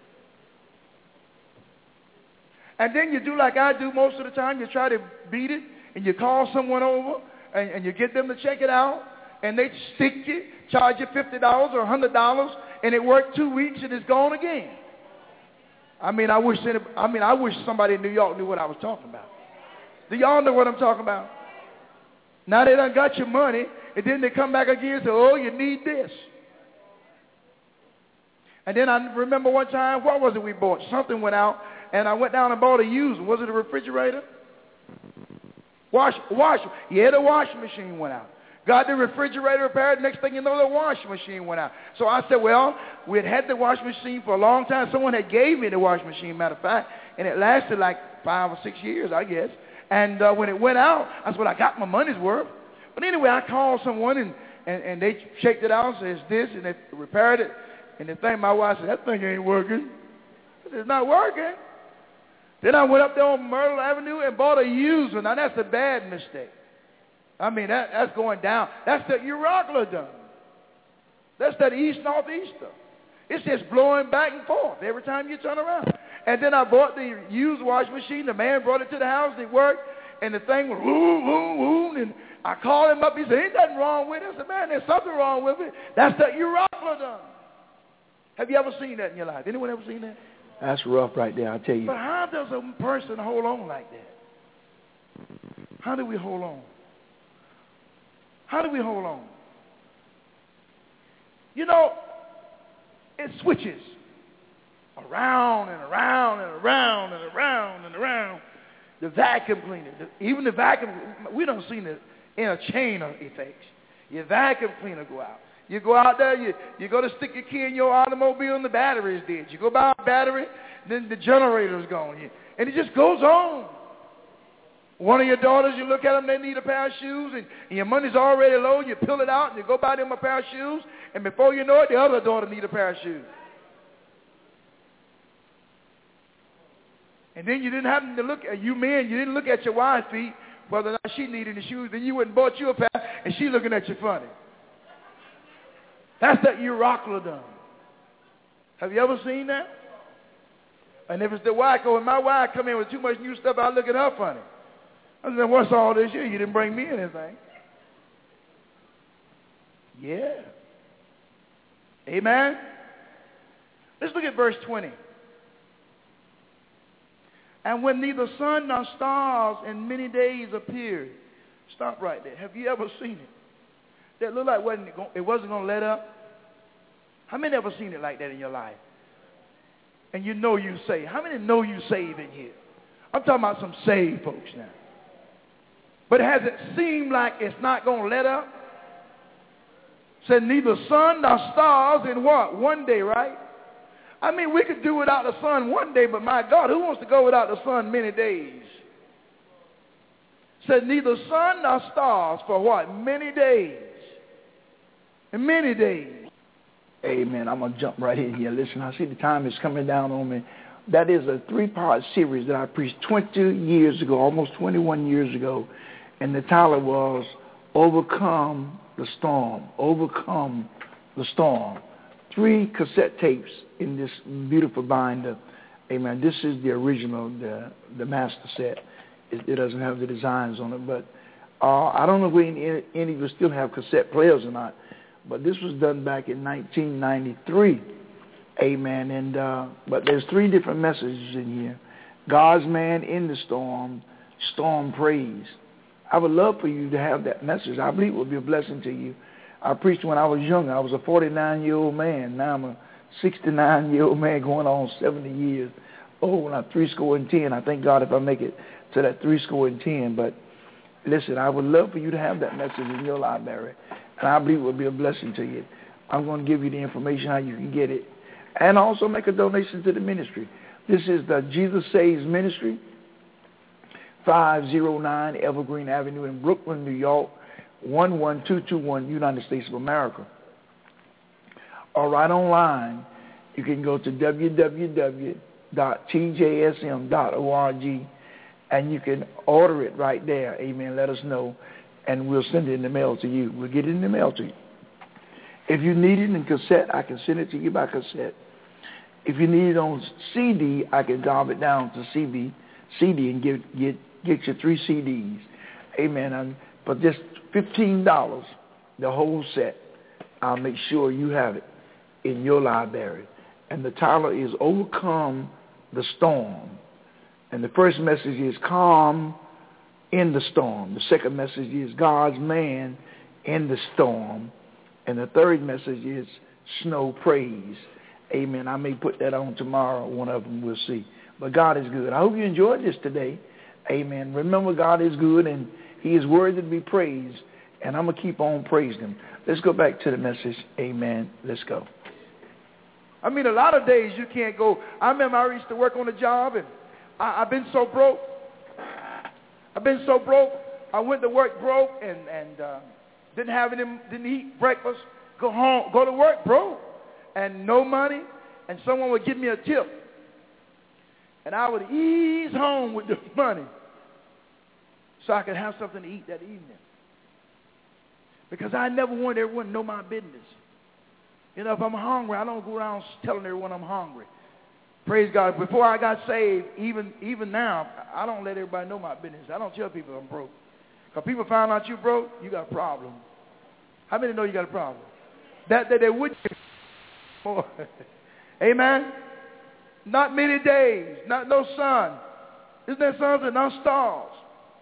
Speaker 3: And then you do like I do most of the time. You try to beat it, and you call someone over, and you get them to check it out, and they stick you, charge you $50 or $100, and it worked 2 weeks, and it's gone again. I wish somebody in New York knew what I was talking about. Do y'all know what I'm talking about? Now they done got your money, and then they come back again and say, oh, you need this. And then I remember one time, what was it we bought? Something went out, and I went down and bought a used one. Was it a refrigerator? Yeah, the washing machine went out. Got the refrigerator repaired. Next thing you know, the washing machine went out. So I said, well, we had the washing machine for a long time. Someone had gave me the washing machine, matter of fact, and it lasted like 5 or 6 years, I guess. And when it went out, I said, well, I got my money's worth. But anyway, I called someone, and they checked it out, said, it's this, and they repaired it. And the thing, my wife said, that thing ain't working. I said, it's not working. Then I went up there on Myrtle Avenue and bought a used one. Now, that's a bad mistake. I mean, that's going down. That's the Euroclydon. That's that east-northeaster. It's just blowing back and forth every time you turn around. And then I bought the used washing machine. The man brought it to the house. It worked. And the thing was woo, woo, woo. And I called him up. He said, ain't nothing wrong with it. I said, man, there's something wrong with it. That's the Euroclydon. Have you ever seen that in your life? Anyone ever seen that?
Speaker 2: That's rough right there, I tell you.
Speaker 3: But how does a person hold on like that? How do we hold on? How do we hold on? You know, it switches around and around and around and around and around. The vacuum cleaner, even the vacuum, we don't see it in a chain of effects. Your vacuum cleaner go out. You go out there, you go to stick your key in your automobile and the battery is dead. You go buy a battery, then the generator's gone. And it just goes on. One of your daughters, you look at them, they need a pair of shoes, and your money's already low. You pull it out, and you go buy them a pair of shoes, and before you know it, the other daughter needs a pair of shoes. And then you didn't happen to look at, you men, you didn't look at your wife's feet, whether or not she needed the shoes, then you wouldn't bought you a pair, and she looking at you funny. That's that Euroclydon. Have you ever seen that? And if it's the wife, when my wife come in with too much new stuff, I look at her funny. I said, what's all this here? You didn't bring me anything. Yeah. Amen? Let's look at verse 20. And when neither sun nor stars in many days appeared. Stop right there. Have you ever seen it? That looked like it wasn't going to let up. How many ever seen it like that in your life? and you know you saved? How many know you saved in here? I'm talking about some saved folks now. But has it seemed like it's not going to let up? Said neither sun nor stars in what? One day, right? I mean, we could do without the sun one day, but my God, who wants to go without the sun many days? Said neither sun nor stars for what? Many days. And many days.
Speaker 2: Amen. I'm going to jump right in here. Listen, I see the time is coming down on me. That is a 3-part series that I preached 20 years ago, almost 21 years ago. And the title was Overcome the Storm. Overcome the Storm. 3 cassette tapes in this beautiful binder. Amen. This is the original, the master set. It doesn't have the designs on it. But I don't know if any of you still have cassette players or not. But this was done back in 1993. Amen. And but there's 3 different messages in here. God's man in the storm, storm praise. I would love for you to have that message. I believe it would be a blessing to you. I preached when I was young. I was a 49-year-old man. Now I'm a 69-year-old man going on 70 years old. When I'm 70. I thank God if I make it to that 70. But listen, I would love for you to have that message in your library. And I believe it will be a blessing to you. I'm going to give you the information how you can get it. And also make a donation to the ministry. This is the Jesus Saves Ministry, 509 Evergreen Avenue in Brooklyn, New York, 11221, United States of America. Or right online, you can go to www.tjsm.org and you can order it right there. Amen. Let us know, and we'll send it in the mail to you. We'll get it in the mail to you. If you need it in cassette, I can send it to you by cassette. If you need it on CD, I can drop it down to CD and get you 3 CDs. Amen. For just $15, the whole set, I'll make sure you have it in your library. And the title is Overcome the Storm. And the first message is Calm in the Storm. The second message is God's man in the storm. And the third message is Snow Praise. Amen. I may put that on tomorrow. One of them we'll see. But God is good. I hope you enjoyed this today. Amen. Remember, God is good, and he is worthy to be praised. And I'm going to keep on praising him. Let's go back to the message. Amen. Let's go.
Speaker 3: I mean, a lot of days you can't go. I remember I used to work on a job, and I've been so broke. I went to work broke and didn't eat breakfast. Go to work broke, and no money, and someone would give me a tip, and I would ease home with the money so I could have something to eat that evening. Because I never wanted everyone to know my business. You know, if I'm hungry, I don't go around telling everyone I'm hungry. Praise God. Before I got saved, even now, I don't let everybody know my business. I don't tell people I'm broke. Because people find out you broke, you got a problem. How many know you got a problem? That they would more. Amen? Not many days, no sun. Isn't there suns and no stars?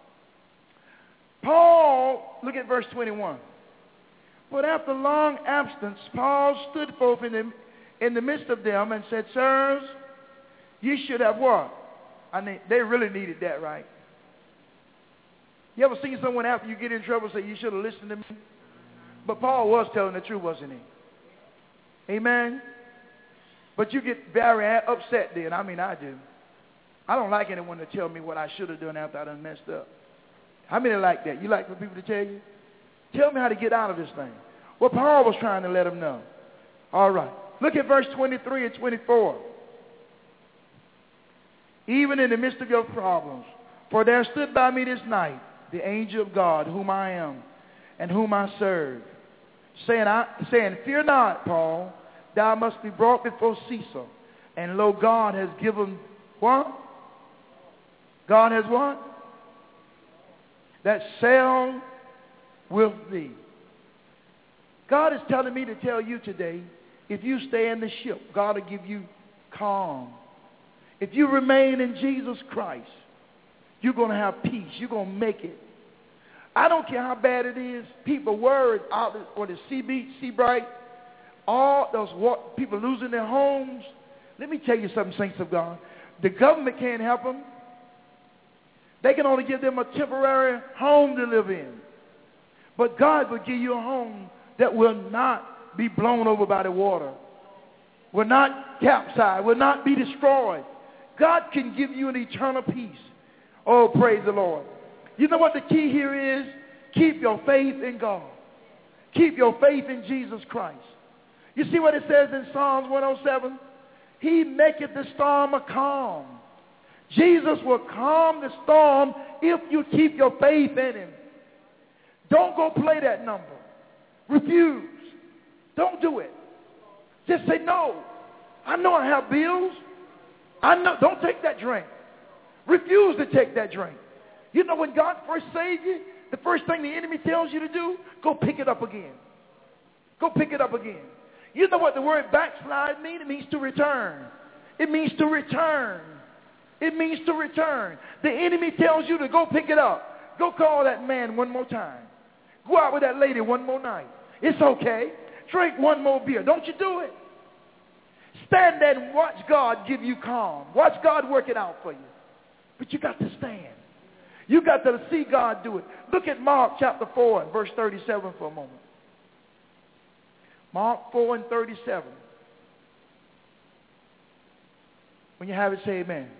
Speaker 3: Paul, look at verse 21. But after long absence, Paul stood forth in the midst of them and said, Sirs, ye should have what? I mean, they really needed that, right? You ever seen someone after you get in trouble say, you should have listened to me? But Paul was telling the truth, wasn't he? Amen? But you get very upset then. I mean, I do. I don't like anyone to tell me what I should have done after I done messed up. How many like that? You like for people to tell you? Tell me how to get out of this thing. Well, Paul was trying to let them know. All right. Look at verse 23 and 24. Even in the midst of your problems, for there stood by me this night the angel of God, whom I am and whom I serve, saying, Fear not, Paul, thou must be brought before Caesar. And lo, God has given what? God has what? That sail with thee. God is telling me to tell you today, if you stay in the ship, God will give you calm. If you remain in Jesus Christ, you're going to have peace. You're going to make it. I don't care how bad it is. People worried out or the Sea Bright, all those people losing their homes. Let me tell you something, saints of God. The government can't help them. They can only give them a temporary home to live in. But God will give you a home that will not be blown over by the water, will not capsize, will not be destroyed. God can give you an eternal peace. Oh, praise the Lord. You know what the key here is? Keep your faith in God. Keep your faith in Jesus Christ. You see what it says in Psalms 107? He maketh the storm a calm. Jesus will calm the storm if you keep your faith in him. Don't go play that number. Refuse. Don't do it. Just say no. I know I have bills. I know. Don't take that drink. Refuse to take that drink. You know when God first saved you, the first thing the enemy tells you to do, go pick it up again. Go pick it up again. You know what the word backslide means? It means to return. It means to return. It means to return. The enemy tells you to go pick it up. Go call that man one more time. Go out with that lady one more night. It's okay. Drink one more beer. Don't you do it. Stand there and watch God give you calm. Watch God work it out for you. But you got to stand. You got to see God do it. Look at Mark chapter 4 and verse 37 for a moment. Mark 4 and 37. When you have it, say amen.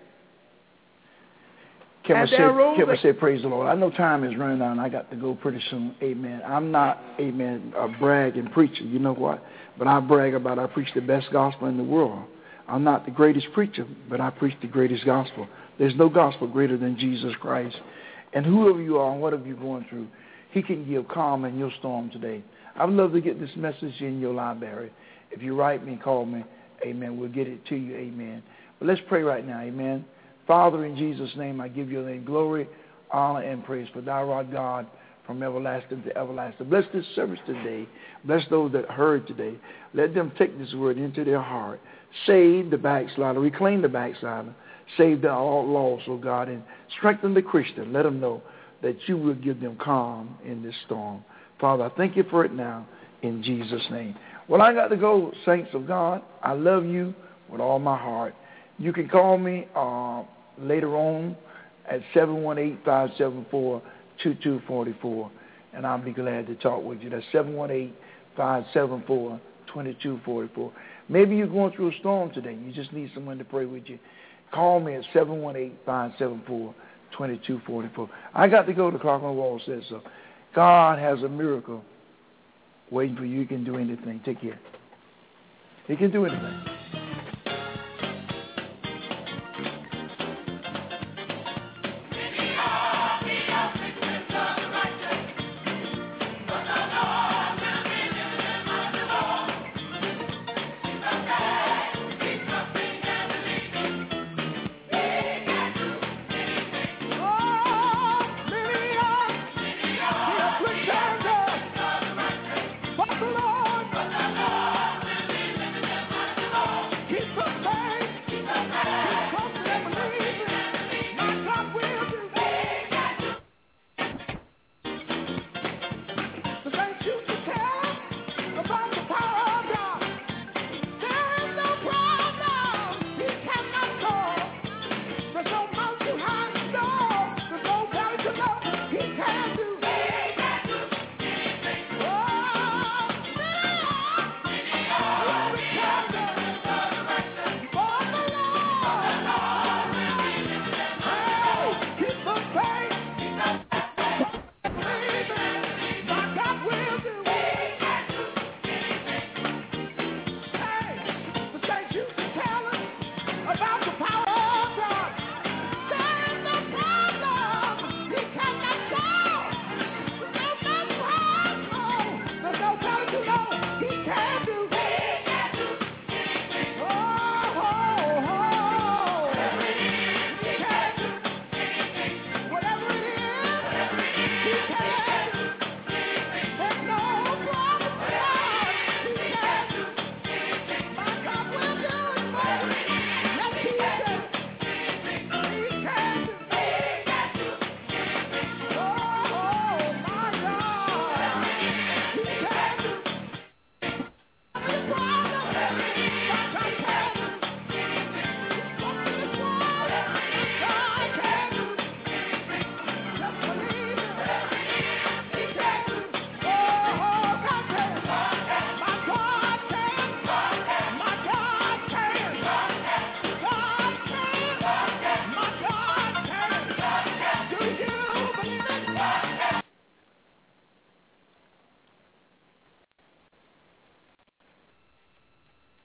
Speaker 2: Can I say praise the Lord? I know time is running out and I got to go pretty soon. Amen. I'm not, amen, a bragging preacher. You know what? But I brag about I preach the best gospel in the world. I'm not the greatest preacher, but I preach the greatest gospel. There's no gospel greater than Jesus Christ. And whoever you are and whatever you're going through, he can give calm in your storm today. I would love to get this message in your library. If you write me, call me, amen, we'll get it to you, amen. But let's pray right now, amen. Father, in Jesus' name, I give your name glory, honor, and praise. For thou art God from everlasting to everlasting. Bless this service today. Bless those that heard today. Let them take this word into their heart. Save the backslider. Reclaim the backslider. Save the all lost, oh God, and strengthen the Christian. Let them know that you will give them calm in this storm. Father, I thank you for it now in Jesus' name. Well, I got to go, saints of God. I love you with all my heart. You can call me later on at 718-574-2244, and I'll be glad to talk with you. That's 718-574-2244. Maybe you're going through a storm today. You just need someone to pray with you. Call me at 718-574-2244. I got to go. The clock on the wall says so. God has a miracle waiting for you. He can do anything. Take care. He can do anything.